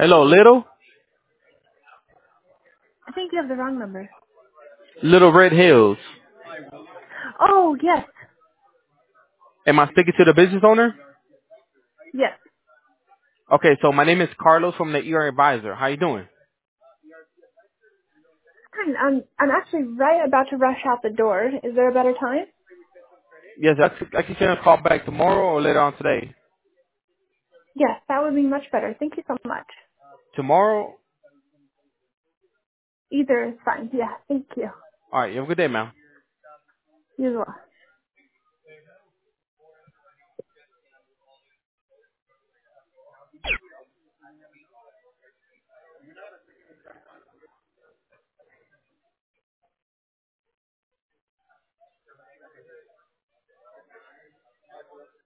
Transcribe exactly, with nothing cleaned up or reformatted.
Hello, Little? I think you have the wrong number. Little Red Hills. Oh, yes. Am I speaking to the business owner? Yes. Okay, so my name is Carlos from the E R Advisor. How you doing? Fine. I'm, I'm actually right about to rush out the door. Is there a better time? Yes, I c- I can send a call back tomorrow or later on today. Yes, that would be much better. Thank you so much. Tomorrow? Either is fine. Yeah, thank you. All right, you have a good day, ma'am. You as well.